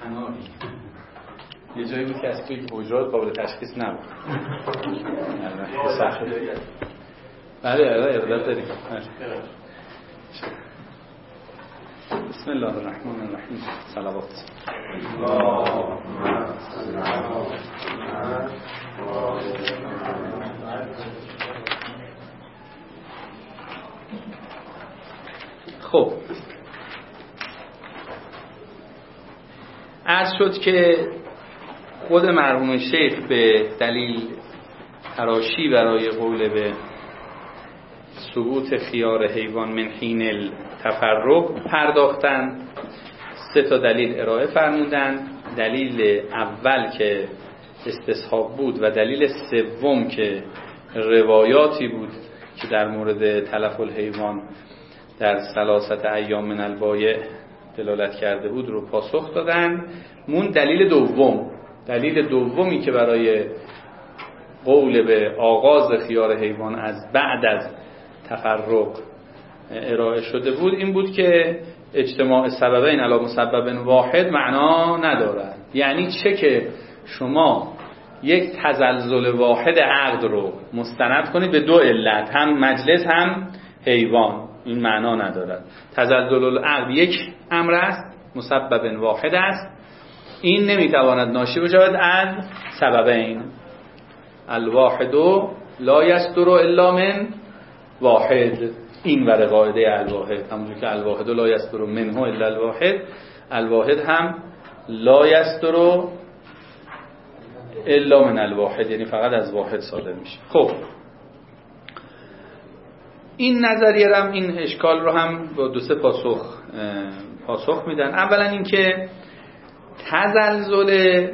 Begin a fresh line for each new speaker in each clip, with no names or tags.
یه جایی بود که از توی حجرات قابل تشخیص نبود. بله ارادت داریم. بسم الله الرحمن الرحیم. صلوات. خب عرض شد که خود مرحوم شیخ به دلیل تراشی برای قول به ثبوت خیار حیوان من حین التفرق پرداختن. 3 دلیل ارائه فرمودن. دلیل اول که استصحاب بود و دلیل سوم که روایاتی بود که در مورد تلف الحیوان در 3 ایام من البایع دلالت کرده بود رو پاسخ دادن. مون دلیل دومی که برای قول به آغاز خیار حیوان از بعد از تفرق ارائه شده بود این بود که اجتماع سببین علی مسبب واحد معنا ندارد. یعنی چه که شما یک تزلزل واحد عقد رو مستند کنید به 2 علت، هم مجلس هم حیوان، این معنا ندارد. تزلزل العقد یک امر است، مسبب واحد است، این نمیتواند ناشی بشود از سببین. الواحد لا یصدر الا من واحد. این ور قاعده الواحد، همونجور که الواحد لا یصدر منه الا الواحد، الواحد هم لا یصدر الا من الواحد، یعنی فقط از واحد صادر میشه. خب این نظریه هم این اشکال رو هم با 2-3 پاسخ میدن. اولا این که تزلزل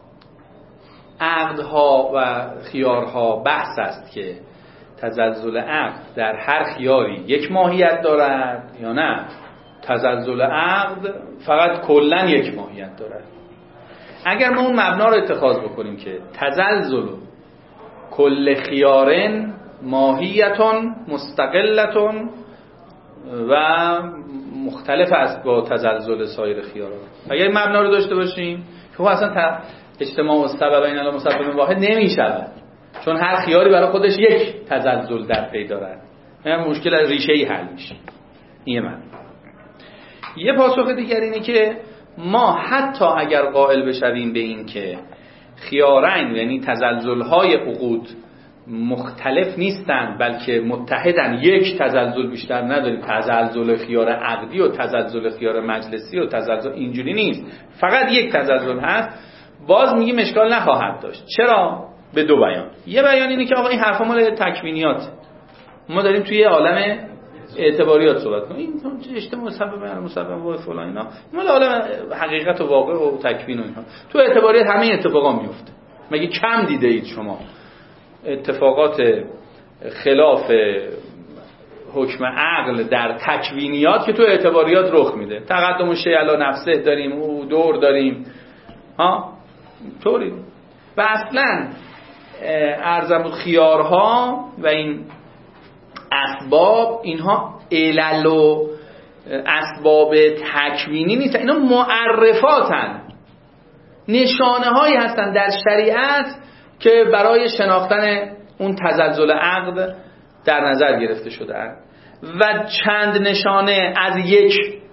عقدها و خیارها بحث است که تزلزل عقد در هر خیاری 1 ماهیت دارد یا نه تزلزل عقد فقط کلن 1 ماهیت دارد. اگر ما اون مبنا رو اتخاذ بکنیم که تزلزل کل خیارن ماهیتون مستقلتون و مختلف است با تزلزل سایر خیارات، اگر این مبنا رو داشته باشیم که اصلا اجتماع السببین علی مسبب واحد نمی شود، چون هر خیاری برای خودش 1 تزلزل در پی دارد، یعنی مشکل از ریشه ای حل میشه. این من. یه پاسخ دیگر اینه که ما حتی اگر قائل بشویم به این که خیارین یعنی تزلزل‌های عقود مختلف نیستند بلکه متحدن، 1 تزلزل بیشتر نداریم، تزلزل خیار عقدی و تزلزل خیار مجلسی و تزلزل اینجوری نیست، فقط 1 تزلزل هست، باز میگیم اشکال نخواهد داشت. چرا؟ به 2 بیان. یه بیان اینه که آقا این حرفا مال تکوینیات، ما داریم توی عالم اعتباریات صحبت کنیم، این اجتماع مسبب و فلان اینا مال عالم حقیقت و واقع و تکوین و اینا. تو اعتباریات همه اتفاقا میفته. مگه کم دیده اید شما اتفاقات خلاف حکم عقل در تکوینیات که تو اعتباریات رخ میده؟ تقدم شیء علی نفسه داریم، او دور داریم، ها طوری. و اصلا ارزم خیارها و این اسباب، اینها علل و اسباب تکوینی نیستن، اینا معرفاتن، نشانه هایی هستن در شریعت که برای شناختن اون تزلزل عقد در نظر گرفته شده و چند نشانه از یک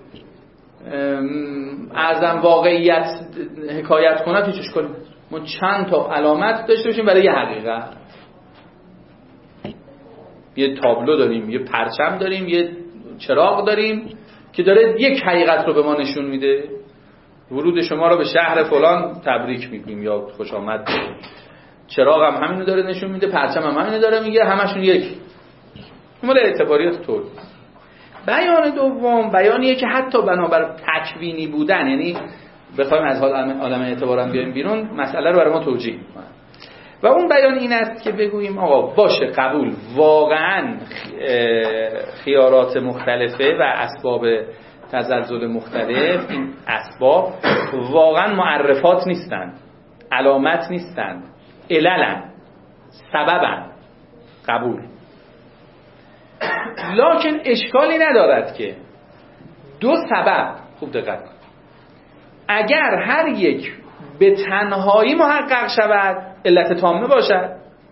ارزم واقعیت حکایت کنه توش کنیم. ما چند تا علامت داشته باشیم برای یه حقیقت، یه تابلو داریم، یه پرچم داریم، یه چراغ داریم که داره یک حقیقت رو به ما نشون میده. ورود شما رو به شهر فلان تبریک میگیم یا خوش آمد. چراغ هم همینو داره نشون میده، پرچم هم همینو داره میگه، همشون یک. مال اعتباریات طور. بیان دوم بیانیه که حتی بنابر تکوینی بودن، یعنی بخوایم از عالم اعتبارم بیایم بیرون، مسئله رو برای ما توجیه میکنه. و اون بیان این است که بگوییم آقا باشه قبول، واقعا خیارات مختلفه و اسباب تزلزل مختلف، این اسباب واقعا معرفات نیستند، علامت نیستند، عللن، سببن، قبول. لکن اشکالی ندارد که 2 سبب، خوب دقت کن، اگر هر یک به تنهایی محقق شود علت تامه باشد،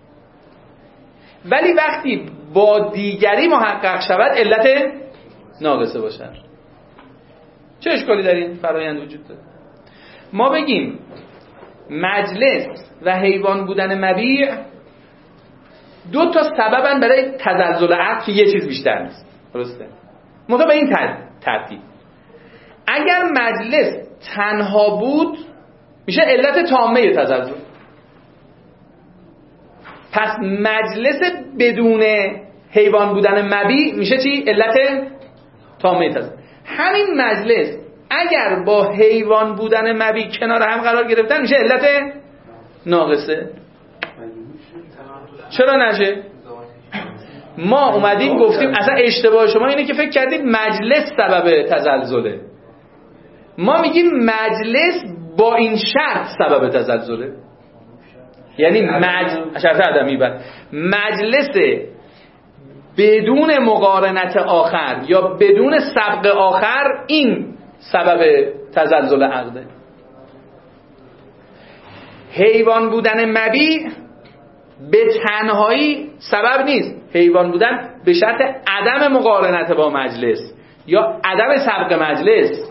ولی وقتی با دیگری محقق شود علت ناقصه باشد. چه اشکالی در این فرایند وجود داره؟ ما بگیم مجلس و حیوان بودن مبیع دو تا سببن برای تزلزل عقل که یه چیز بیشتر نیست. درسته؟ منتها به این ترتیب اگر مجلس تنها بود میشه علت تامه تزلزل. پس مجلس بدون حیوان بودن مبیع میشه چی؟ علت تامه تزلزل. همین مجلس اگر با حیوان بودن مبیع کنار هم قرار گرفتن میشه علت ناقصه. چرا نشه؟ ما اومدیم گفتیم اصلا اشتباه شما اینه که فکر کردید مجلس سبب تزلزله. ما میگیم مجلس با این شرط سبب تزلزله، یعنی شرط عدمی بر مجلس بدون مقارنت آخر یا بدون سبق آخر این سبب تزلزل عقده. حیوان بودن مبیع به تنهایی سبب نیست. حیوان بودن به شرط عدم مقارنت با مجلس یا عدم سبق مجلس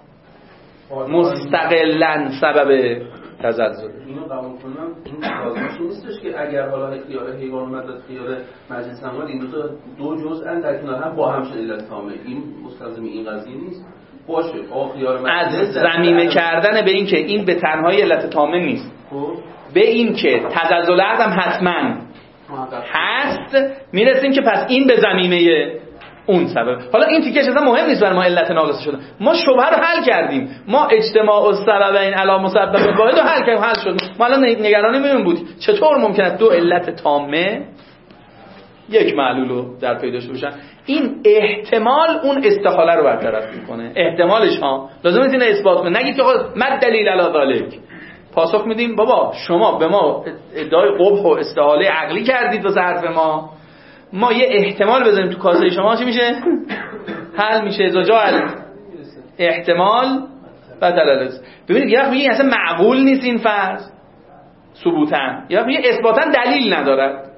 مستقلاً سبب تزلزل.
اینو قبول کنم، این لازمش نیستش که اگر حالا خیار حیوان اومد و خیار مجلس اومد این دو جزء در کنار هم با هم شد علت تامه، این مستلزم این قضیه نیست. باشه خیار مجلس
از ضمیمه کردن به این که این به تنهایی علت تامه نیست، به این که تزلزل عقد هم حتما هست میرسیم که پس این به ضمیمه اون سبب. حالا این تیکش اصلا مهم نیست برای ما علت ناقصه شده. ما شبهه رو حل کردیم. ما اجتماع السببین علی مسبب واحد رو حل کردیم، حل شد. ما الان نگرانیمون بود چطور ممکنه دو علت تامه یک معلول رو در پیداش باشن. این احتمال اون استحاله رو برطرف میکنه. احتمالش ها لازم نیست اینو اثبات کنه. نگید که آقا مد دلیل علی ذالک. پاسخ میدیم بابا شما به ما ادعای قبح و استحاله عقلی کردید و ظرف ما یه احتمال بذاریم تو کاسه شما چی میشه؟ حل میشه. زجال احتمال بدل از. ببینید یه وقت میگه اصلا معقول نیست این فرض ثبوتاً، یا میگه اثباتاً دلیل ندارد.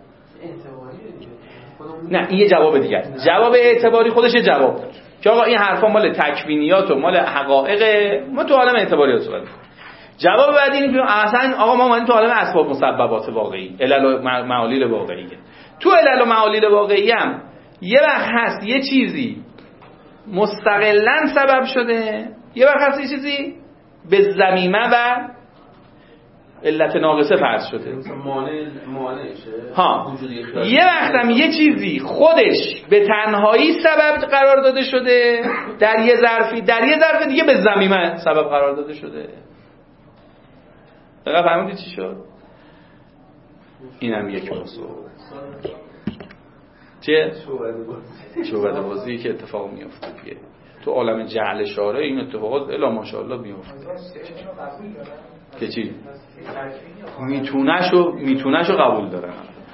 نه این یه جواب دیگه. جواب اعتباری خودش یه جواب بود که آقا این حرفا مال تکوینیات و مال حقایق، ما تو عالم اعتباریات صحبت می‌کنیم. جواب بعدی اینه که اصلا آقا ما اومدیم تو عالم اسباب مسببات واقعی، علل و معالل واقعیه. تو علل و معالل واقعی هم یه وقت هست یه چیزی مستقلاً سبب شده، یه وقت هست یه چیزی به ضمیمه و علت ناقصه فرض شده.
مانعشه.
ها. یه وقت هم یه چیزی خودش به تنهایی سبب قرار داده شده در یه ظرفی، در یه ظرف دیگه به ضمیمه سبب قرار داده شده. دقیقا فهمیدی چی شد؟ اینم یک موضوع. چیه؟ شعبده بازی که اتفاق میفته دیگه تو عالم جعل شاره. این اتفاقات الا ماشاءالله میفته که چی؟ میتونهشو قبول دارن.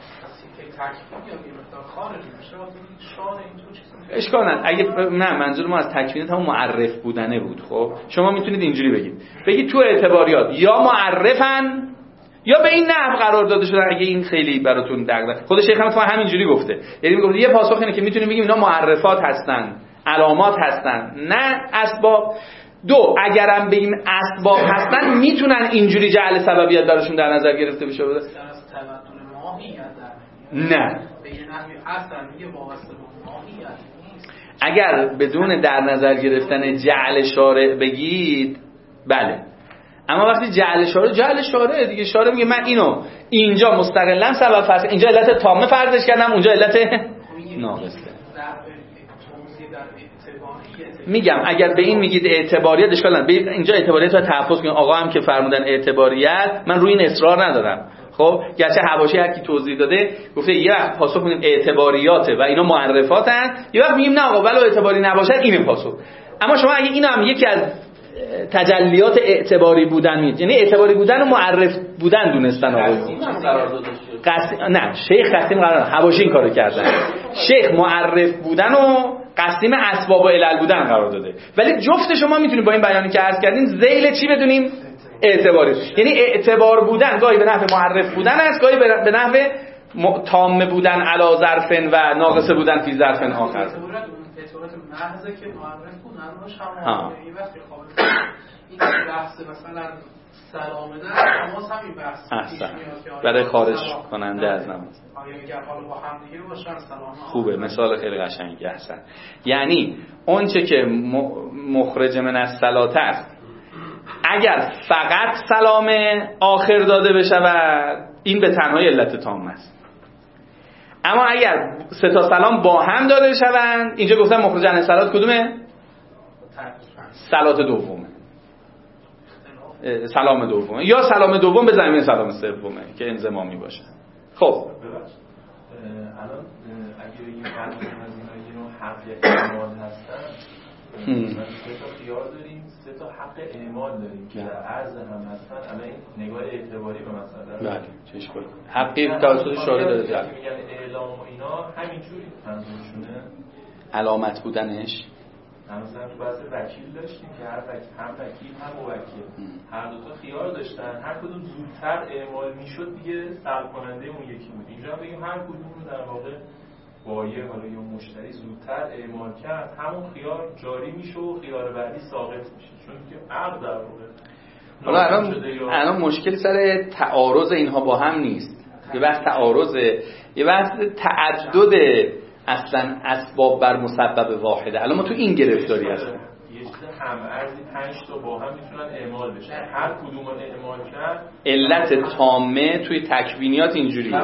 اشکال نه. اگه نه منظور ما از تکوینات هم معرف بودنه بود. خب شما میتونید اینجوری بگید تو اعتباریات یا معرفن یا به این نحو قرار داده شدن. اگه این خیلی براتون دغدغه، خود شیخ هم همینجوری گفته. یعنی میگه یه پاسخ اینه که میتونیم بگیم اینا معرفات هستن، علامات هستن، نه اسباب. دو اگرم بگیم اسباب هستن میتونن اینجوری جعل سببیت براشون در نظر گرفته بشه. نه اگر بدون در نظر گرفتن جعل شارع بگید بله، اما وقتی جعل شارع دیگه شارع میگه من اینو اینجا مستقلا سبب فرض، اینجا علت تامه فرضش کردم، اونجا علت ناقصه. میگم اگر به این میگید اعتباریت اشکال نداره. اینجا اعتباریت رو تحفظ کنید. آقا هم که فرمودن اعتباریت، من روی این اصرار ندارم. خب گرچه حواشی هر کی توضیح داده گفته یه وقت پاسخ میدیم اعتباریاته و اینا معرفاتن، یه وقت میگیم نه آقا ولو اعتباری نباشد این پاسخ. اما شما اگه اینا هم یکی از تجلیات اعتباری بودن میگید، یعنی اعتباری بودن و معرف بودن دونستن آقا. نه شیخ قسیم قرار حواشی این کارو کردن. شیخ معرف بودن و قسیم اسباب و علل بودن قرار داده، ولی جفت شما میتونید با این بیانی که عرض کردیم ذیل چی بدونیم؟ اعتباری. یعنی اعتبار بودن گاهی به نحو معرف بودن است، گاهی به نحو تام بودن علی ظرف و ناقص بودن فی ظرف آخر.
اعتبارات محض که معرف بودن روش هم این وقتی قابل این بحث مثلا سلامه نه تماس همین بحث
برای خارج کننده از نماز
اگر حالا با هم دیگه باشن سلامه
خوبه. مثال خیلی قشنگی هستن. یعنی اون چه که مخرج من الصلاه است اگر فقط سلامه آخر داده بشود این به تنهایی علت تام است، اما اگر سه تا سلام با هم داده شوند اینجا گفتم مخرج عن الصلاه کدومه؟ صلات دومه، سلام دومه، یا سلام دوم به زمین سلام سومه که انضمامی باشه. خب
الان اگه این حق اعمال هستن من سه تا خیار داریم، سه تا حق اعمال داریم که در عرض هم هستن. الان این نگاه اعتباری به مسئله
بله چش کنید حقی توسط شارع داره جلب
میگن اعلام و اینا همینجوری منظورشونه
علامت بودنش.
مثلا تو بحث وکیل داشتیم که هم وکیل هم موکل هر دو تا خیار داشتن، هر کدوم زودتر اعمال میشد دیگه سلب کننده اون یکی بود. اینجا بگیم هر کدوم رو در واقع بایع حالا یا مشتری زودتر اعمال کرد همون خیار جاری میشه و خیار بعدی ساقط میشه، چون که عقد در واقع.
حالا الان مشکل سر تعارض اینها با هم نیست، یه بحث تعارضه، یه بحث تعدد اصلا اسباب بر مسبب واحده. الان ما تو این گرفتاری هستیم.
یه چیز هم ارزی 5 تا با هم میتونن اعمال بشن، هر کدوم رو اعمال کرد
علت تامه توی تکوینیات اینجوریه.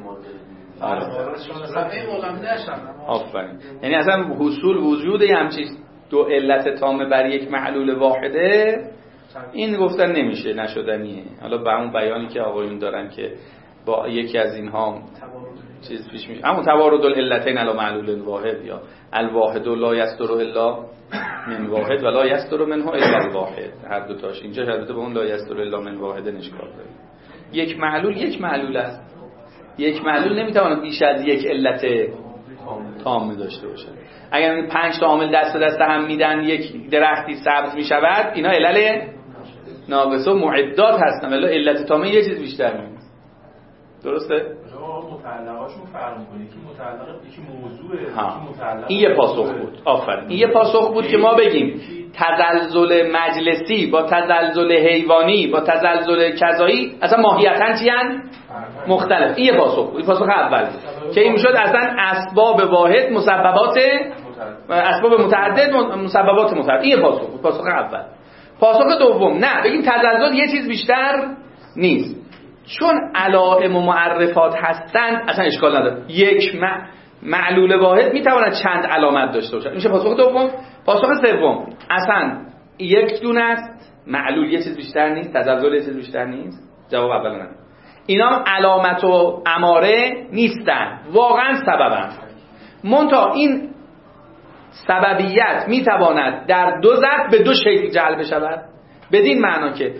آفرین. یعنی اصلا حصول وجود همچین دو علت تامه بر یک معلول واحده این گفتن نمیشه، نشدنیه. حالا با اون بیانی که آقایون دارن که با یکی از اینها چیز پیش میشه، اما توارد العلتین علی معلول واحد یا الواحد لا یستر الا من واحد ولا یستر منه الا الواحد، هر دو تاش اینجا البته به اون لا یستر الا من واحد اشکال داره. یک معلول است، یک معلول نمیتونه بیش از یک علت تام داشته باشه. اگر این 5 تا عامل دست به دست هم میدن یک درختی سبز میشود، اینا علل ناقصه و معدات هستن، ولی علت تامه یه چیز بیشتر نیست. درسته؟
متعلقاشون فرق می‌کنه، یکی متعلق یکی موضوعه، یکی متعلق.
این یه پاسخ بود. آفرین. این یه پاسخ بود که ما بگیم تزلزل مجلسی با تزلزل حیوانی با تزلزل کذایی اصلا ماهیتاً چی ان؟ مختلف. این یه پاسخ بود. این پاسخ اول بود که این میشد اصلا اسباب واحد مسببات اسباب متعدد مسببات متعدد. این یه پاسخ بود. پاسخ اول. پاسخ دوم نه، بگیم تزلزل یه چیز بیشتر نیست، چون علائم و معرفات هستند اصلا اشکال نداره. یک معلول واحد میتواند چند علامت داشته باشد. میشه پاسخ دوم. پاسخ سوم اصلا یک دونه است، معلول یه چیز بیشتر نیست، تزلزل یه چیز بیشتر نیست. جواب اول نه. اینا علامت و اماره نیستن، واقعا سببن. منتها این سببیت میتواند در دو ظرف به دو شکل جلب شود، بدین معنا که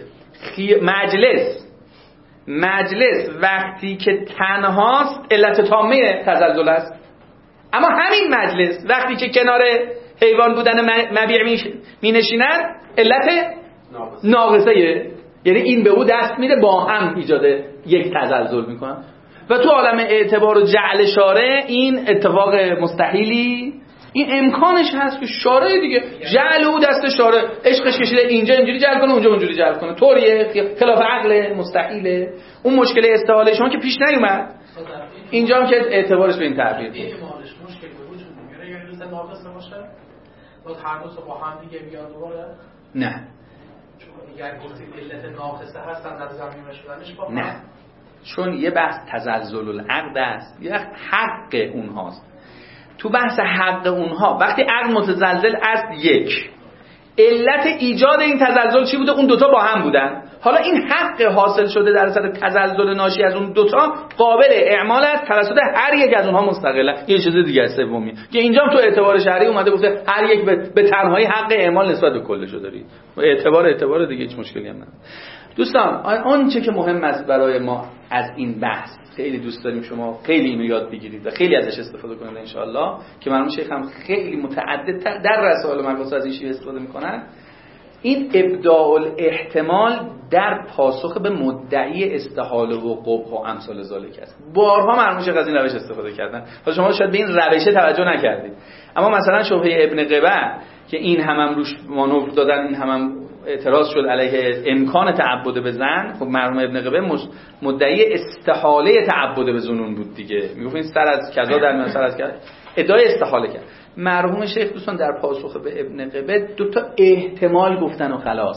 مجلس وقتی که تنهاست علت تامه تزلزل است، اما همین مجلس وقتی که کنار حیوان بودن مبیع می نشیند علت ناقصه، یعنی این به او دست میده با هم ایجاد یک تزلزل میکنن. و تو عالم اعتبار و جعل شارع این اتفاق مستحیلی، این امکانش هست که شارع دیگه جعل او دست شارع عشقش کشیده اینجا اینجوری جلب کنه اونجا اونجوری جلب کنه، طوریه، خلاف عقل، مستحیله. اون مشکل استحاله شما که پیش نیومد، اینجا هم که اعتبارش به این تعبیر
این ایمانش مشکل به وجود میاره. اگر روز ناقص نباشه باز هر دو با هم دیگه بیان دوباره
نه،
چون اگر گفتید علت ناقصه هستن در زمینه شدنش با
نه، چون یه بحث تزلزل العقد است، یه حق اونهاست. تو بحث حق اونها وقتی عقد متزلزل است، یک علت ایجاد این تزلزل چی بوده؟ اون دوتا با هم بودن. حالا این حق حاصل شده در اثر تزلزل ناشی از اون دوتا قابل اعمال است توسط هر یک از اونها مستقلا. یه چیز دیگه سومی که اینجا هم تو اعتبار شرعی اومده گفته هر یک به تنهایی حق اعمال نسبت به کلشو داری. اعتبار دیگه هیچ مشکلی هم نداره. دوستان آنچه که مهم است برای ما از این بحث، خیلی دوست داریم شما خیلی اینو یاد بگیرید و خیلی ازش استفاده کنید ان شاء الله، که مرحوم شیخ هم خیلی متعدد در رسائل مقاصد از این شیوه استفاده میکنن. این ابداع الاحتمال در پاسخ به مدعی استحاله و قبح و امثال ذالک است. بارها مرحوم شیخ از این روش استفاده کردن. حالا شما شاید به این روش توجه نکردید، اما مثلا شبهه ابن قبه که این هم روش مانور دادن، این هم اعتراض شد علیه امکان تعبد به زن. خب مرحوم ابن قبه مدعی استحاله تعبد به زنون بود دیگه، میگفت این سر از کذا در میان سر از کذا، ادعای استحاله کرد. مرحوم شیخ دوستان در پاسخ به ابن قبه 2 تا احتمال گفتن و خلاص.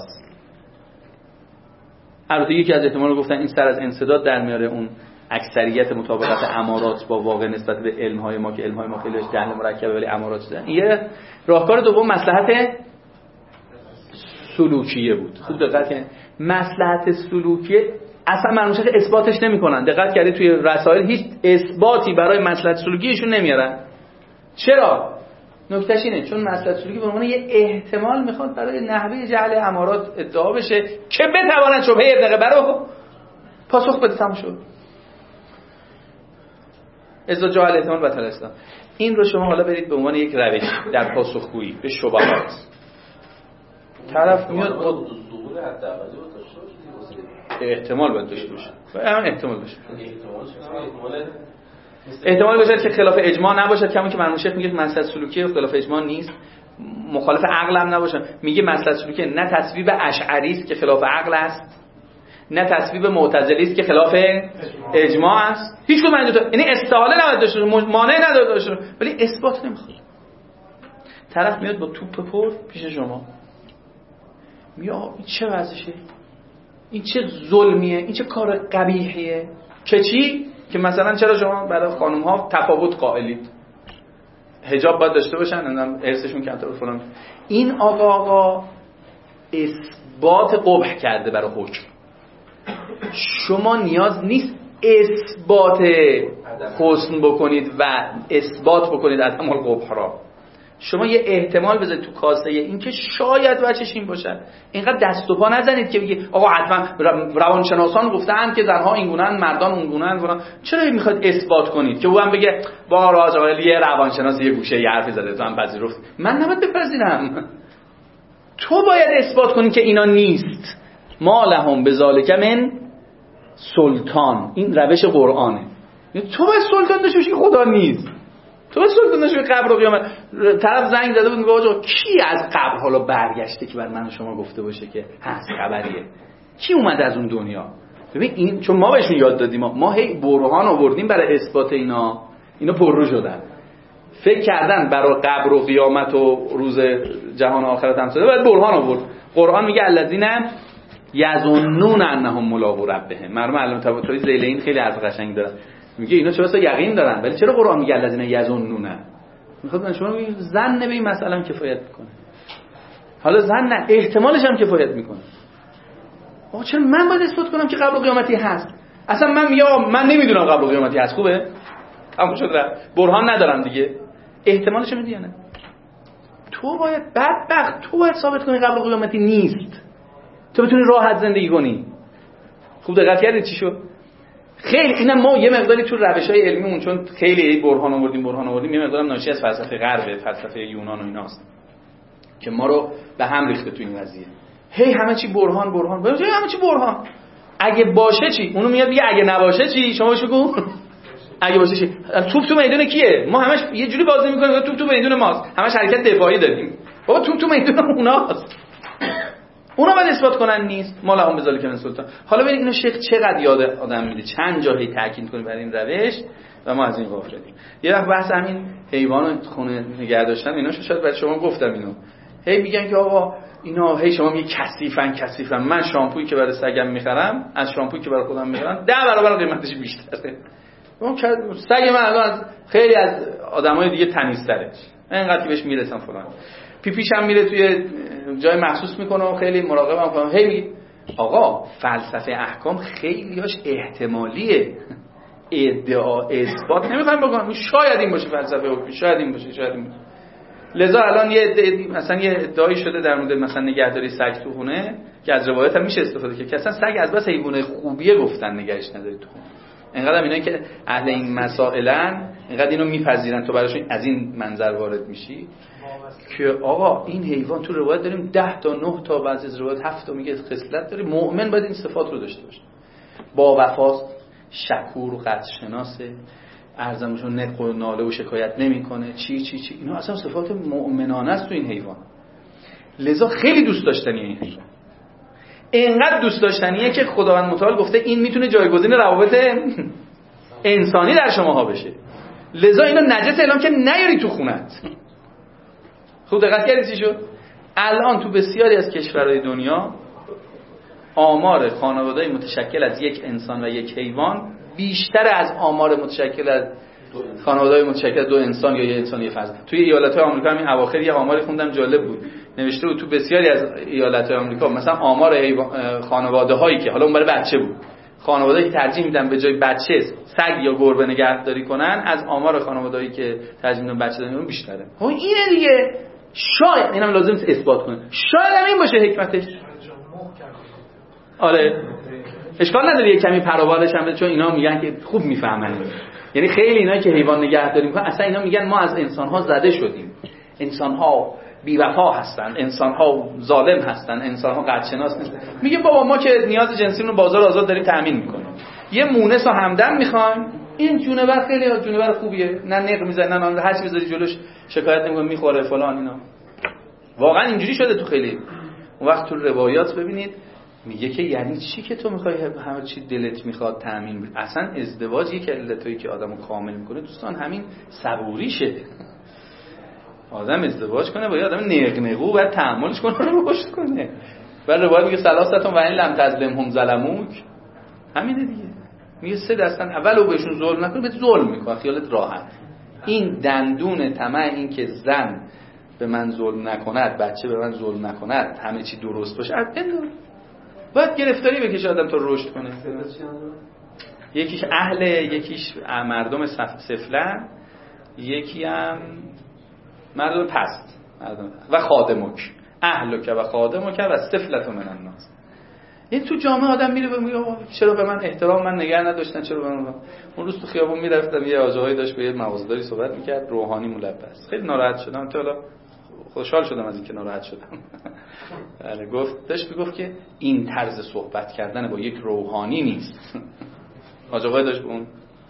البته یکی از احتمال گفتن این سر از انسداد در میاره اون اکثریت مطابقت امارات با واقع نسبت به علم‌های ما، که علم‌های ما خیلی جهل مرکبه ولی امارات شدن. یه راهکار دوم مصلحت سلوکیه بود. خوب دقت کنید، مصلحت سلوکیه اصلا مرحوم شیخ اثباتش نمی‌کنن. دقت کردید توی رسائل هیچ اثباتی برای مصلحت سلوکیشون نمیارن. چرا؟ نکتهش اینه چون مصلحت سلوکی به عنوان یه احتمال میخواد برای نحوه جعل امارات ادعا بشه که بتواند شبهه ابن قبه رو پاسخ بده. تموم شد. ازا جعل احتمال بطل اسلام. این رو شما حالا برید به عنوان یک روش در پاسخگویی به شبهات. طرف میاد با احتمال باید داشته باشه. همین احتمال باشه. احتمال باشد که خلاف اجماع نباشد، کما که مرحوم شیخ میگه مصلحت سلوکی خلاف اجماع نیست، مخالف عقل هم نباشه. میگه مصلحت سلوکی نه تصویب اشعری است که خلاف عقل است، نه تصویب معتزلی است که خلاف اجماع است. هیچ کدوم این دو تا، یعنی استحاله نباید داشته باشه، مانع نداره داشته باشه، ولی اثبات نمیخواد. طرف میاد با توپ پر پیش شما، میگه این چه وضعشه؟ این چه ظلمیه؟ این چه کار قبیحیه؟ که چی؟ که مثلا چرا شما برای خانم ها تفاوت قائلید؟ حجاب باید داشته باشن، ارثشون کمتر و فلان. این آقا اثبات قبح کرده برای حکم. شما نیاز نیست اثبات حسن بکنید و اثبات بکنید عدم القبح را. شما یه احتمال بذارید تو کاسه این که شاید وجهش این باشه. اینقدر دست و پا نزنید که بگید آقا حتما روانشناسان گفتن که زنها اینگونن مردان اونگونن فلان. چرا میخواد اثبات کنید که او هم بگه با راجع یه روانشناس یه گوشه یه حرفی زده تو هم پذیرفت؟ من نباید بپذیرم. تو باید اثبات کنی که اینا نیست. ما لهم بذالک من سلطان. این روش قرآنه. تو باید سلطان داشته باشی که خدا نیست. تو سلطان داشته باشی قبر و قیامت. طرف زنگ زده بود میگه آقا کی از قبر حالا برگشته که بعد من و شما گفته باشه که هست خبریه؟ کی اومده از اون دنیا؟ ببین این چون ما بهشون یاد دادیم، ما هی برهان آوردیم برای اثبات اینا پررو شدن. فکر کردن برای قبر و قیامت و روز جهان آخرت هم شده بعد برهان آورد. قرآن میگه الذین یظنون انهم ملاقو ربهم. مرحوم علامه طباطبایی ذیلین خیلی حرف قشنگ داره، میگه اینا چرا یقین دارن ولی چرا قرآن میگه الذین یظنون؟ میخواد شما بگید ظن به این مسئله هم کفایت میکنه. حالا ظن نه، احتمالش هم کفایت میکنه. آقا چرا من باید اثبات کنم که قبر و قیامتی هست؟ اصلا من میگم من نمیدونم قبر و قیامتی هست. خوبه؟ همون شد برهان ندارم دیگه. احتمالش میدی نه؟ تو باید بدبخت تو باید ثابت کنی قبر و قیامتی نیست. تو بتونی راحت زندگی کنی. خوب دقت کردید چی شد؟ خیلی اینا ما یه مقداری تو روش‌های علمیمون چون خیلی برهان آوردیم یه مقدارم ناشی از فلسفه غرب، فلسفه یونان و ایناست که ما رو به هم ریخته تو این قضیه. هی همه چی برهان همه چی برهان. اگه باشه چی؟ اونو میاد میگه اگه نباشه چی؟ شما بهش بگو اگه باشه چی؟ توپ تو میدون کیه؟ ما همش یه جوری بازی می‌کنیم توپ تو میدون ماست. همش حرکت دفاعی داریم. بابا توپ تو میدون اوناست. اونا باید اثبات کنن نیست. ما لهم بذالک من سلطان. حالا ببین اینو شیخ چقدر یاد آدم میده، چند جایی تاکید کنه بر این روش و ما از این غافلیم. یه وقت بحث همین حیوان خونه نگه داشتن اینا شاید برای شما گفتم اینو. هی میگن که آقا اینا هی شما میگی کثیفن. من شامپویی که برای سگم میخرم از شامپویی که برای خودم میخرم 10 برابر قیمتش بیشتره. اون سگ من الان خیلی از آدمای دیگه تمیزتره. اینقدر بهش میرسن فلان. پیپیش هم میره توی جای مخصوص میکنه و خیلی مراقبم کنم. هی میگه آقا فلسفه احکام خیلیاش احتمالیه، ادعا اثبات نمیخوایم بکنم. شاید این باشه فلسفه حکم، شاید این باشه. لذا الان یه مثلا یه ادعایی شده در مورد مثلا نگهداری سگ تو خونه که از روایت هم میشه استفاده کرد که اصلا سگ از بس حیوان خوبیه گفتن نگهش نداری تو خونه. اینقدر اینایی که اهل این مسائلن اینقدر اینو میپذیرن تو براشون از این منظر وارد میشی که آقا این حیوان تو روایت داریم 10 تا 9 تا بعضی از روایت 7 تا میگه خصلت داره، مؤمن باید این صفات رو داشته باشه. با وفاست، شکور و قدر شناسه، ارزمشون نق و ناله و شکایت نمیکنه، چی اینا اصلا صفات مؤمنانه است تو این حیوان. لذا خیلی دوست داشتنیه این حیوان، اینقدر دوست داشتنیه که خداوند متعال گفته این میتونه جایگزین روابط انسانی در شماها بشه. لذا اینا نجس اعلام که نیاری تو خونت. خوب دقت کردید چی شد؟ الان تو بسیاری از کشورهای دنیا آمار خانواده‌ای متشکل از یک انسان و یک حیوان بیشتر از آمار متشکل از خانواده‌های متشکل از 2 انسان یا 1 انسان و 1 فرزند. توی ایالت‌های آمریکا همین اواخر یه آماری خوندم جالب بود. نوشته بود تو بسیاری از ایالت‌های آمریکا مثلا آمار خانواده‌هایی که حالا اون برای بچه بود، خانواده‌ای که ترجیح میدن به جای بچه سگ یا گربه نگهداری کنن از آمار خانواده‌ای که ترجیح میدن بچه دارن بیشتره. خب اینه دیگه. شاید اینم لازم است اثبات کنه. شاید هم این باشه حکمتش. آره اشکال نداره یه کمی پروبالش هم بده، چون اینا میگن که خوب میفهمن. یعنی خیلی اینا که حیوان نگهداری میکنن اصلا اینا میگن ما از انسان‌ها زده شدیم، انسان‌ها بی‌وفا هستن، انسان‌ها ظالم هستن، انسان‌ها قدرشناس نیستن. میگه بابا ما که نیاز جنسی رو بازار آزاد داریم تامین میکنیم، یه مونس و همدم میخوایم، این جونور خیلی جونور خوبیه، نه نق میزنه نه هر چی بذاری جلوش شکایت نمیکنه میخوره فلان اینا. واقعا اینجوری شده تو خیلی. اون وقت تو روایات ببینید میگه که یعنی چی که تو میخوای همه چی دلت میخواد تامین بشه؟ اصلا ازدواج یک علتایی که آدمو کامل میکنه دوستان همین صبوریشه. آدم ازدواج کنه با یه آدم نقنقو باید تحملش کنه رو رشد کنه. بعد روایت میگه ثلاثتون و ان لم تظلمهم ظلموک، همینه دیگه. میگه 3 دستن اولو بهشون ظلم نکنه، بهت ظلم میکنه، خیالت راحت. این دندون طمع این که زن به من ظلم نکند، بچه به من ظلم نکند، همه چی درست باشه، باید گرفتاری بکشه آدم تا رشد کنه. یکیش اهل، یکیش مردم سفلن، یکی هم مردم پست و خادمک، اهلک و خادمک و سفلت من الناس. این تو جامعه آدم میره میگه چرا به من احترام من نگه نداشتن، چرا به من. اون روز تو خیابون میرفتم یه آجاهایی داشت به یه مغازه‌داری صحبت میکرد، روحانی ملبس. خیلی ناراحت شدم، تا حالا خوشحال شدم از اینکه ناراحت شدم. بله گفت که این طرز صحبت کردن با یک روحانی نیست. آجاهایی داشت اون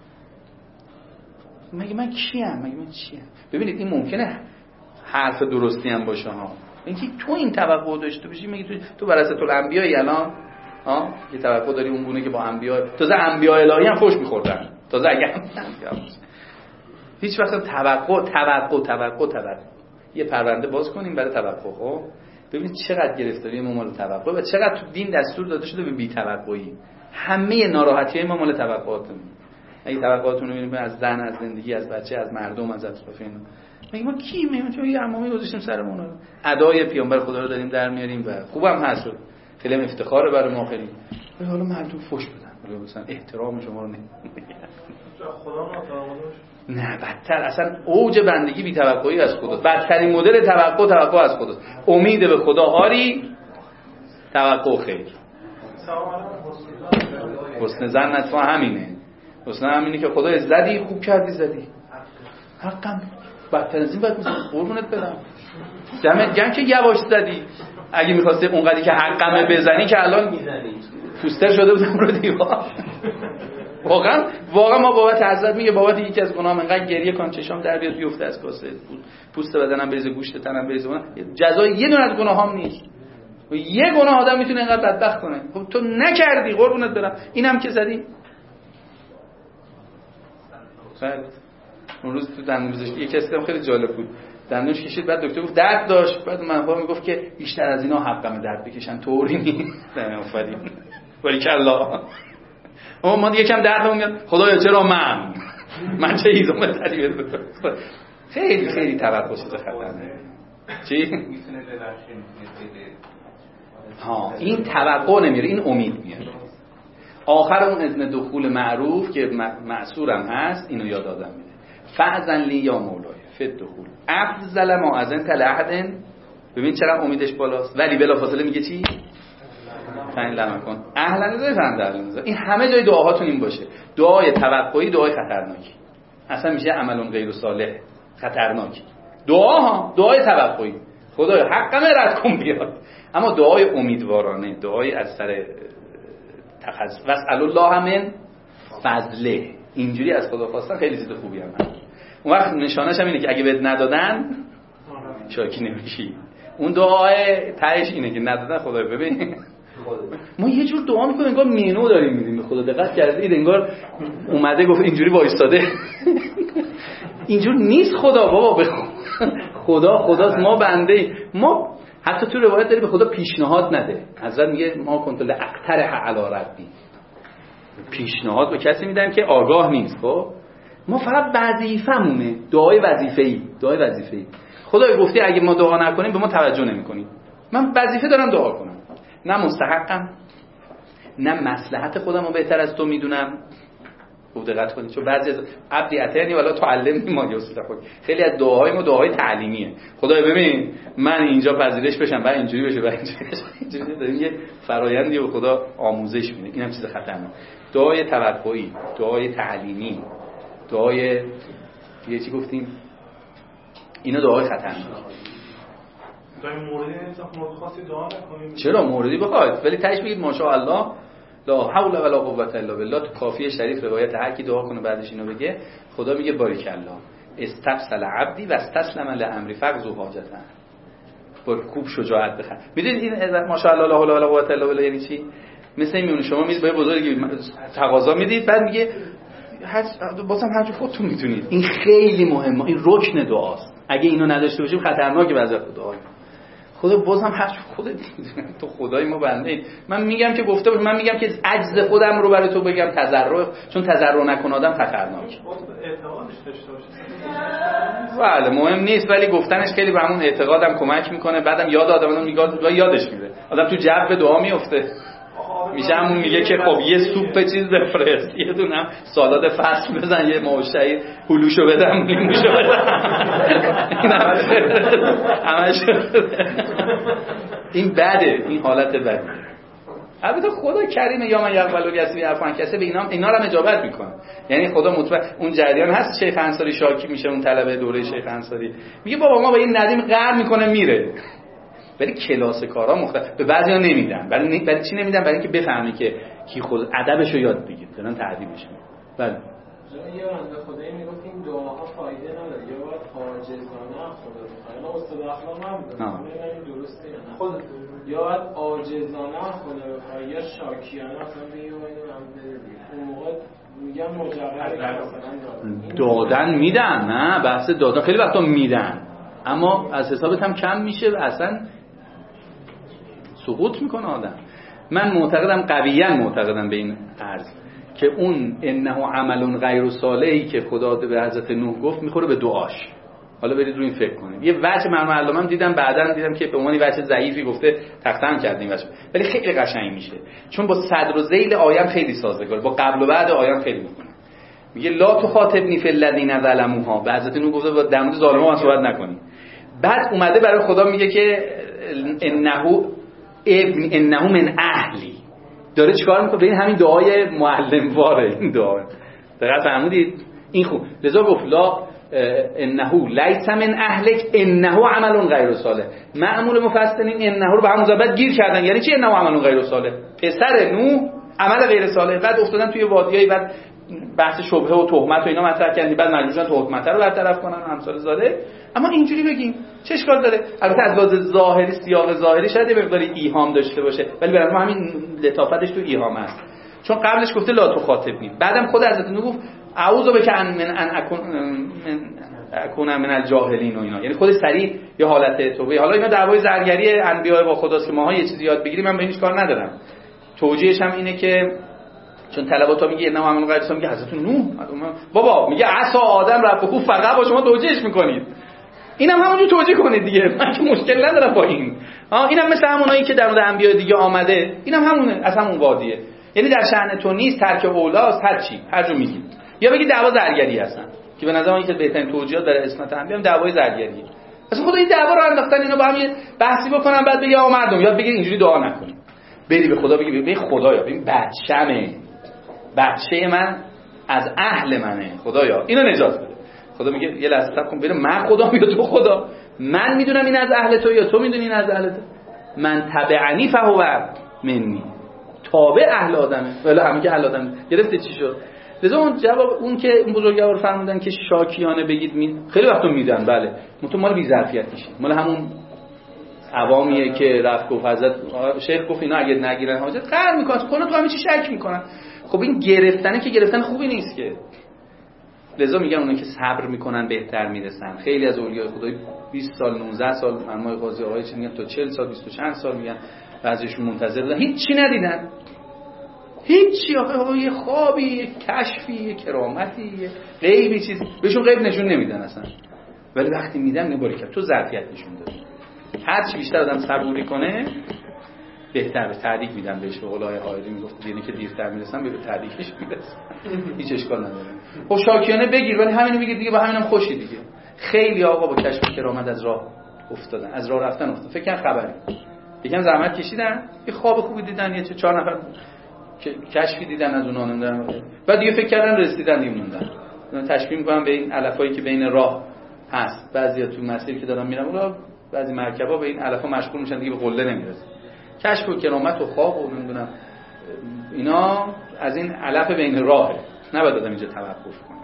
مگه من کیم؟ ببینید این ممکنه حرف درستی هم باشه ها. اینکه تو این توقع داشته باشی، میگی تو براساس الانبیایی الان یه توقع داری اون گونه که با انبیا، تازه انبیا الهی هم فوش می‌خوردن، تازه اگه هیچ وقت توقع یه پرونده باز کنیم برای توقع. خب ببینید چقدر گرفتاری ما مال توقع و چقدر تو دین دستور داده شده به بی‌توقعی. همه ناراحتی‌های ما مال توقعاتمون. اگه توقعاتون رو ببینید از زن، از زندگی، از بچه، از مردم، از اطراف اینا، میگم ما کی میگم یه عمامی گذاشتیم سرمون رو، ادای پیامبر خدا رو داریم در میاریم و خوبم هست، خیلی افتخاره برای ما. خیلی حالا مردم فوش بدن، مثلا احترام شما رو نمیدن،
خدا
نه بدتر اصلا اوج بندگی بی توقعی از خداست. بدترین مدل توقع از خداست. امید به خدا آری، توقع خیر. حسن ظن تو همینه. حسن همینه که خدا زدی، خوب کردی زدی، حقم. بدتر از این باید میزنی قربونت بدم، دمت گرم که یواش زدی. اگه میخواستی اونقدری که حقمه بزنی که الان پوستر شده بودم رو دیوار. واقعا ما بابت حضرت میگه بابت یکی از گناهام انقدر گریه کنم چشام در بیاد بیفته از کاسه، پوست بدنم بریزه، گوشت تنم بریزه. جزای یه دونه از گناهام نیست. یه گناه آدم میتونه اینقدر بدبخت کنه. خب تو نکردی قربونت برم، اینم که زدی. خیلی اون روز تو دندون پزشکی یک استم خیلی جالب بود، دندونش کشید، بعد دکتر گفت درد داشت، بعد من میگفت که بیشتر از اینا حقمه درد بکشن، طوری نیست. آفرین باریکالله. اما ما یکم دردمون میاد، خدایا چرا من چه ایزومه تری بده. خیلی توقع شده خطرناکه. چی؟
میتونه ببخشیم.
این توقع نمیره، این امید میاره. آخر اون اذن دخول معروف که معصورم هست اینو یاد آدم میده. فاذن لی یا مولای فد دخول افضل ما اذن تل احد. ببین چقدر امیدش بالاست، ولی بلافاصله میگه چی؟ فین لم کن اهلا فهم در این همه جای دعاهاتون این باشه. دعای توقعی، دعای خطرناکی، اصلا میشه عمل غیر صالح خطرناک. دعای توقعی خدای حقم رد کن بیاد، اما دعای امیدوارانه، دعای از سر تخصص واسال الله من فضله، اینجوری از خدا خواستن خیلی چیز خوبی هم هست. اون وقت نشانش هم اینه که اگه بهت ندادن شاکی نمیشی. اون دعای تهش اینه که ندادن خدای ببین ما یه جور دعا میکنیم انگار مینو داریم میدیم به خدا. دقت کردید انگار اومده گفت اینجوری وایستاده. اینجور نیست خدا بابا. به خداست، ما بنده ایم. ما حتی تو روایت داری به خدا پیشنهاد نده. حضرت میگه ما کنتل اقترح علی ربی، پیشنهاد به کسی میدن که آگاه نیست. خب ما فقط وظیفه‌مونه، دعای وظیفه‌ای. خدای گفتی اگه ما دعا نکنیم به ما توجه نمی‌کنی. من وظیفه دارم دعا کنم، نه مستحقم نه مصلحت خودم رو بهتر از تو میدونم. خوب دقت کنید چون بعضی از عبدی اترنی والا تعلمنی ما یوسف خود خیلی از دعاهای ما دعاهای تعلیمیه. خدای ببین من اینجا پذیرش بشم بعد اینجوری بشه بعد اینجوری داریم یه فرآیندی به خدا آموزش میده. اینم چیز خطرناک. دعای توقعی، دعای تعلیمی، دعای یه چی گفتیم اینا دعای خطرناک.
دعای موردی نیست مورد خاصی دعا نکنیم.
چرا موردی بخواید ولی تهش بگید ماشاءالله لا حول ولا قوت الا بالله. تو کافیه شریف روایت هر کی دعا کنه بعدش اینو بگه خدا میگه بارک الله استبسل عبدی و استسلم لامر فقذو حاجته. با خوب شجاعت بخواد. میدونید این ماشاءالله لا حول ولا قوت الا بالله یعنی چی؟ مثل میونه شما میید به بزرگی تقاضا میدید بعد میگه بازم هر جو خودتون میدونید. این خیلی مهمه، این رکن دعاست. اگه اینو نداشته باشیم خطرناکه وضعیت دعا. خدا بازم هر خودت تو خدای ما بنده ایم. من میگم که گفته باش، من میگم که عجز خودم رو برای تو بگم تضرع، چون تضرع نکن آدم خطرناکه.
اعتقادش داشته
بله
باشه.
مهم نیست ولی گفتنش خیلی به همون اعتقادم کمک میکنه. بعدم یاد آدمو میگه یادش میره. آدم تو جو دعا میفته. میشه همون میگه که خب یه سوپ چیز بفرست، یه دونم سالاد فصل بزن، یه ماهوشه‌ای هلوشو بدم، لیموشو بدم. این بده، این حالت بده. البته خدا کریمه یا من یقبل الگسی عفوا کسه به اینا رو اجابت میکنه. یعنی خدا مطمئن اون جریان هست. شیخ انصاری شاکی میشه اون طلبه دوره شیخ انصاری میگه بابا ما با این ندیم قهر میکنه میره. ولی کلاس کارا مختلف به بعضیا نمیدن. برای چی نمیدن؟ برای اینکه بفهمی که کی خود ادبشو یاد بگیر، دارن تعذیبش میکنن. بله
یه بنده خدایی میگفت این دعاها فایده نداره، یا باید عاجزانه خدا بخوای. انا استاد اخلاق نمیدونم این درسته یا نه. خودت یا باید عاجزانه خدا بخوای یا شاکیانه اصلا میگه اون موقع میگم مجرد مثلا
دادن میدن. نه بحث دادن خیلی وقتا میدن اما از حسابت هم کم میشه و اصلا سقوط میکنه آدم. من معتقدم به این عرض که اون انه عمل غیر صالحی که خدا به حضرت نوح گفت میخوره به دعاش. حالا برید رو این فکر کنید. یه وجه من معلومم دیدم بعداً دیدم که به عنوان وجه ضعیفی گفته تقسیم کردیم وجه، ولی خیلی قشنگ میشه چون با صدر و ذیل آیه خیلی سازگار، با قبل و بعد آیه خیلی میکنه. میگه لا تخاطبنی فی الذین ظلموها، به حضرت نوح گفته در مورد ظالما صحبت نکنی. بعد اومده برای خدا میگه که انه من اهلی، داره چیکار میکنه؟ این همین دعای معلم واره. این دعا دقیقاً فهمیدید؟ این خوب. لذا گفت لا انه لیس من اهلک انه عمل غیر صالح. معمول مفسرین انه رو به همون زبط گیر کردن. یعنی چی انه عمل غیر صالح؟ پسر نوح عمل غیر صالح. بعد افتادن توی وادیایی، بعد بحث شبهه و تهمت و اینا مطرح کردن، بعد مجبور شدن تهمت رو برطرف کنن امثال زاده. اما اینجوری بگیم چه اشکال داره؟ البته از لحاظ ظاهری سیاق ظاهری شاید یه مقداری ایهام داشته باشه، ولی برای ما همین لطافتش تو ایهام است. چون قبلش گفته لا تخاطبنی، بعدم خود حضرت نوح گفت اعوذ بک ان اکون من الجاهلین و اینا. یعنی خود سریع یه حالت توبه. حالا اینا دعوای زرگری انبیاء با خداست که ماها یه چیزی یاد بگیریم، من به اینش کار ندارم. توجیهش هم اینه که چون طلبات ها میگه نه همون قضیه میگه حضرت نوح بابا میگه عصا آدم رب خوب فقط با شما توجیهش میکنید. اینم همونجور توجیه کنید دیگه، من که مشکل ندارم با این. اینم مثل همونایی که در مورد انبیاء دیگه آمده، اینم همونه، از همون وادیه. یعنی در شأن تو نیست، ترک اولاست، هر چی هر جو میگی. یا بگی دعوا زرگری هستن که به نظر من که بهترین توجیهات برای اسمت انبیاء دعوای زرگریه. اصلا خدا این دعوا رو انداختن اینا با هم بحثی بکنن بعد بگه آقا مردم یاد بگیرید اینجوری دعا نکنید. بری به خدا بگی ببین خدایا ببین بچه من از اهل منه، خدایا اینو نجات بده. خدا میگه یه لحظه صبر کن، ببین من خدا یا تو خدا؟ من میدونم این از اهل تو یا تو میدونی این از اهل تو؟ من تبعنی فهو منی، تابع اهل آدمه. ولی همین که اهل آدم گرفته چی شد؟ لذا اون جواب اون که اون بزرگوار فرمودن که شاکیانه بگید خیلی وقتا میدن، بله متو مال بی ظرفیت میشه، مال همون عوامیه که رفت گفت حضرت شیخ گفت اینا اگه نگیرن حاجت قهر میکنن، کلا تو همه چی شک میکنن. خب این گرفتنه که گرفتن خوبی نیست که. لذا میگن اونایی که صبر میکنن بهتر میرسن. خیلی از اولیاء خدای 20 سال 19 سال مرمای قاضی آقای چه میگن تا 40 سال 20 چند سال میگن بعضیشون منتظر بودن هیچ چی ندیدن، هیچی. آخه یه خوابی، یه کشفی، یه کرامتی، یه غیبی چیز بهشون غیب نشون نمیدن اصلا، ولی وقتی میدن نباریکت تو ظرفیت نشون داد. هر چی بیشتر آدم صبوری کنه بهتر، به تعدیق میدن بهش. به قول آقای حائری میگفت یعنی که دیرتر میرسن به تعدیقش میرسن، هیچ اشکال نداره. خب شاکیانه بگیر، ولی همینو میگه دیگه، با همینم خوشی دیگه. خیلی آقا با کشف کرامت از راه افتادن، از راه رفتن افتادن، فکر کن خبری، یکم زحمت کشیدن، یه خواب خوبی دیدن، یه 4 نفر کشفی دیدن از اونها نمیدونم، بعد دیگه فکر کردن رسیدن دیگه موندن. تشبیه میکنم به این علفایی که بین راه هست، بعضیا تو مسیری که دارن میرن اونها بعضی مرکبا به این علفا مشغول میشن دیگه به قله نمیرسن. کشف و کرامت و خواب و نمیدونم اینا از این علف بین راهه، نباید آدم اینجا توقف کنه.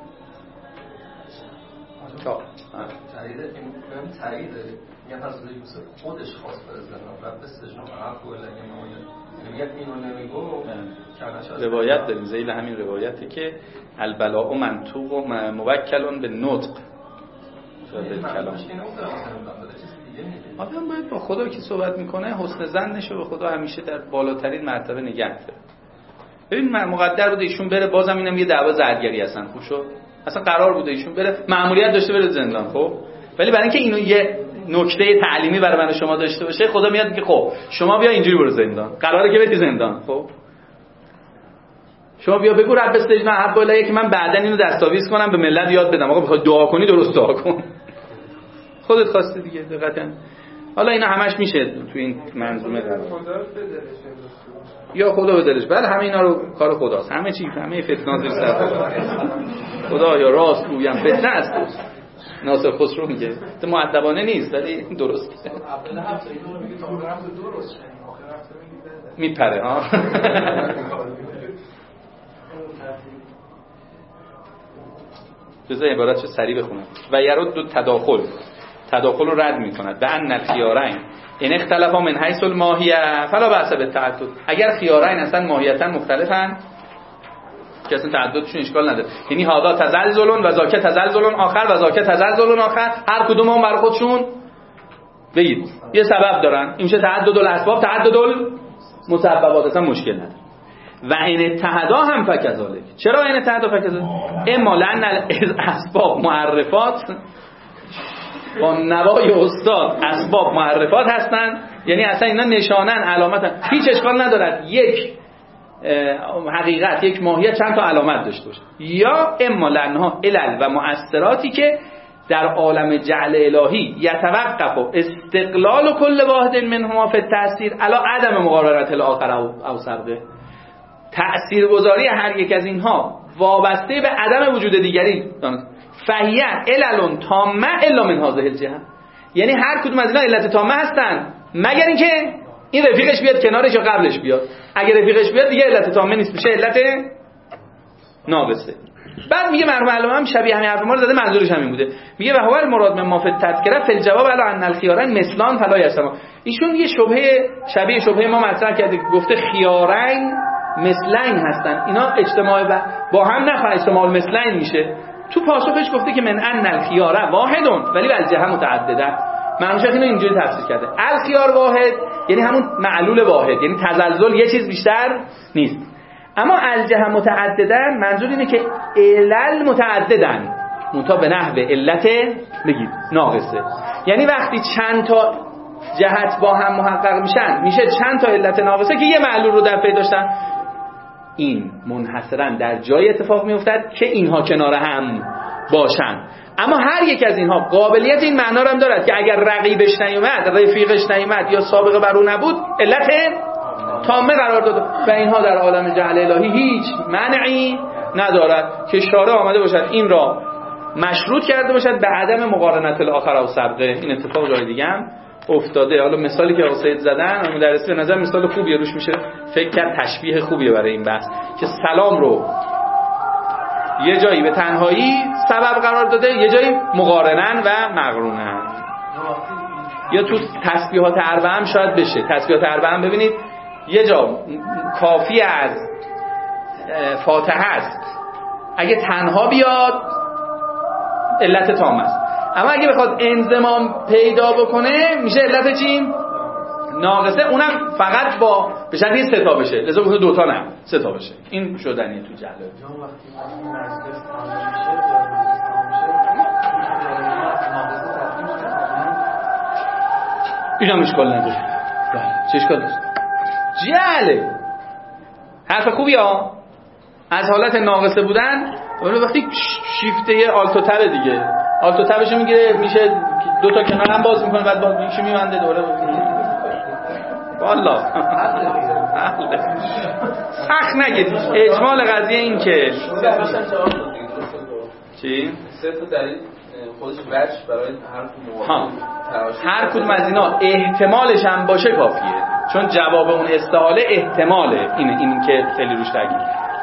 تا
تایید این تایید میگن حضرت یوسف خودش خواست برزنه و بستشون عفو الهی میگه اینو نمیگو.
روایت داریم ذیل همین روایتی که البلاء منطوق و موکل به نطق کلام. آدم باید با خدا که صحبت میکنه حسن ظنش رو به خدا همیشه در بالاترین مرتبه نگه داره. ببین مقدر بوده ایشون بره، بازم اینم یه دعوا زرگری هستن، خوب شد اصلا قرار بوده ایشون بره، مأموریت داشته بره زندان، خب ولی برای اینکه اینو یه نکته تعلیمی برای من و شما داشته باشه، خدا میاد میگه خب شما بیا اینجوری برو زندان، قراره که بری زندان، خب شما بیا بگو رب استجنا حب الیه که من بعدن اینو دستاویز کنم به ملت یاد بدم، آقا بخوای دعا کنی درست دعا کن، خودت خواستی دیگه. دقیقاً حالا اینا همش میشه تو این منظومه در یا خدا به دلش، بله همه اینا رو کار خداست، همه چی همه فتنه زیر سر خدا یا راست گویم فتنه است. ناصر خسرو میگه مؤدبانه نیست ولی درست
اول هفته اینو میگه تا برم درست شد، آخر هفته میگه
میپره ها. بذار عبارتشو سریع بخونم. و یرد تداخل رو رد میکند به ان الخیارین ان اختلافا من حیث الماهیه فلا بأس بالتعدد. اگر خیارین اصلا ماهیتا مختلفن که اصلا تعددشون اشکال نداره، یعنی هذا تزلزل و ذاک تزلزل آخر و ذاک تزلزل آخر، هر کدوم اون برای خودشون بگید یه سبب دارن، این میشه تعدد الاسباب تعدد المسببات، اصلا مشکل نداره. و این اتحدا هم فکذالک. چرا این اتحدا فکذالک؟ اما لأن الاسباب معرفات، با نوای استاد اسباب معرفات هستن، یعنی اصلا اینا نشانن علامتن، هیچ اشکال ندارد یک حقیقت یک ماهیت چند تا علامت داشته باشه. یا اما لأنها علل و مؤثراتی که در عالم جعل الهی یتوقف استقلال کل واحد منهما فی التأثیر علی عدم مقارنت الاخر او سبقه. تأثیرگذاری هر یک از اینها وابسته به عدم وجود دیگری فهیه علل تامه الا من هذه الجهه، یعنی هر کدوم از اینا علت تامه هستن مگر اینکه این رفیقش بیاد کنارش یا قبلش بیاد. اگر رفیقش بیاد دیگه علت تامه نیست، میشه علت ناقصه. بعد میگه مرحوم علامه هم شبیه همین حرف ما رو زده، منظورش همین بوده. میگه و هو المراد من ما فی التذکره فی الجواب علی ان الخیارین مثلان فلا یسما. ایشون یه شبیه شبهه ما مطرح کرده، گفته خیارین مثلین هستن، اینا اجتماع با هم نخواهد اجتماع مثلین میشه. تو پاسخش گفته که من ان الخیار واحدون ولی الجهه متعدده. معنیش اینو اینجوری تفسیر کرده، الخیار واحد یعنی همون معلول واحد، یعنی تزلزل یه چیز بیشتر نیست. اما الجهه متعددن منظور اینه که علل متعددن منتها به نحو علت بگید ناقصه، یعنی وقتی چند تا جهت با هم محقق میشن میشه چند تا علت ناقصه که یه معلول رو در پی داشتن. این منحصرا در جای اتفاق میافتد که اینها کنار هم باشن، اما هر یک از اینها قابلیت این معنا رو هم دارد که اگر رقیبش نیومد، رفیقش نیومد یا سابقه بر او نبود علت تامه قرار داده و اینها در عالم جهل الهی هیچ منعی ندارد که شارع آمده باشد این را مشروط کرده باشد به عدم مقارنت الاخر و سبقه. این اتفاق جای دیگه هم افتاده. حالا مثالی که سید زدن مدرسی به نظر مثال خوبیه، روش میشه فکر کرد، تشبیه خوبیه برای این بحث که سلام رو یه جایی به تنهایی سبب قرار داده، یه جایی مقارنن و مقرونن. یا تو تسبیحات اربعه هم شاید بشه. تسبیحات اربعه هم ببینید یه جا کافی از فاتحه است اگه تنها بیاد علت تام است، اما اگه بخواد انضمام پیدا بکنه میشه علت چی؟ ناقصه. اونم فقط با به شرطی 3 تا بشه، لذا گفته 2 تا نه 3 تا بشه. این شدنیه تو جهل. این هم اشکال نداره. چه اشکال داره؟ جهله. حرف خوبی ها. از حالت ناقصه بودن وقتی شیفته آلتو تب دیگه، آلتو تبشو میگیره میشه 2 تا کنار هم باز میکنه، بعد باز میشه میبنده دوره. والله سخت نگید. اجمال قضیه این که چی؟
3 تا دلیل خودش وجه برای
هر کدوم از اینا احتمالش هم باشه کافیه، چون جواب اون استحاله احتماله. این که خیلی روش تاکید.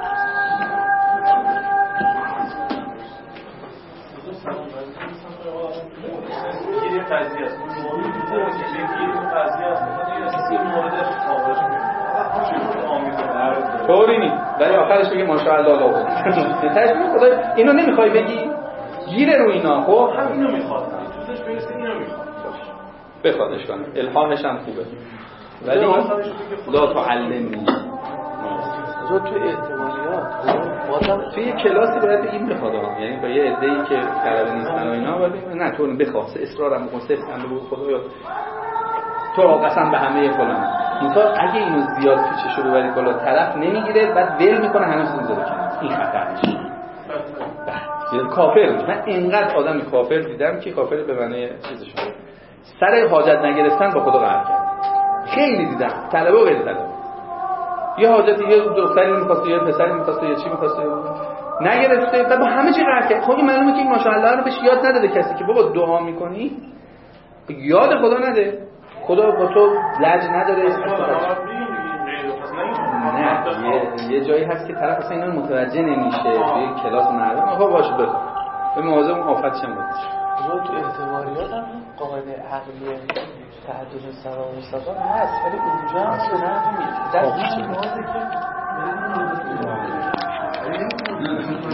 طوری نیست ولی آخرش بگه ماشاءالله الله. تشبیه خدا اینو نمیخوای بگی؟ گیره رو اینا. خب
هم اینو میخواد توش برسه، اینو میخواد
بخوادش کنه. الهامش هم خوبه ولی لا تعلمنی
تو احتمالیات
بازم توی کلاسی باید این بخواد، یعنی با یه عده‌ای که طلبه نیستن و اینا، ولی نه تو بخواد اصرارم بکن صفر بود خدایا تو قسم به همه فلان. مثلا اگه اینو زیاد پیچش رو ببری بالا طرف نمیگیره، بعد ول میکنه همه چیز رو کنه. این خطر میشه. بعد کافر میشه. من اینقدر آدم کافر دیدم که کافر به معنی چیزش بود. سر حاجت نگرفتن با خدا قهر کرد. خیلی دیدم طلبه و غیر طلبه. یه حاجت یه دختری می‌خواسته، یه پسری می‌خواسته، یه چی می‌خواسته نگرفته، بعد با همه چی قهر کرد. خب این معلومه که این ماشاءالله رو بهش یاد نداده کسی که بابا دعا می‌کنی یاد خدا نده. خدا با تو لج نداره. نه یه جایی هست که طرف اصلا اینا متوجه نمیشه. توی کلاس مردم آقا باشه بخوام به موازه اون آفتش هم بود.
تو احتمالیات هم قاعده عقلیه تعدد سبب و سبب هست، ولی اونجا هم به نحوی در این موازه که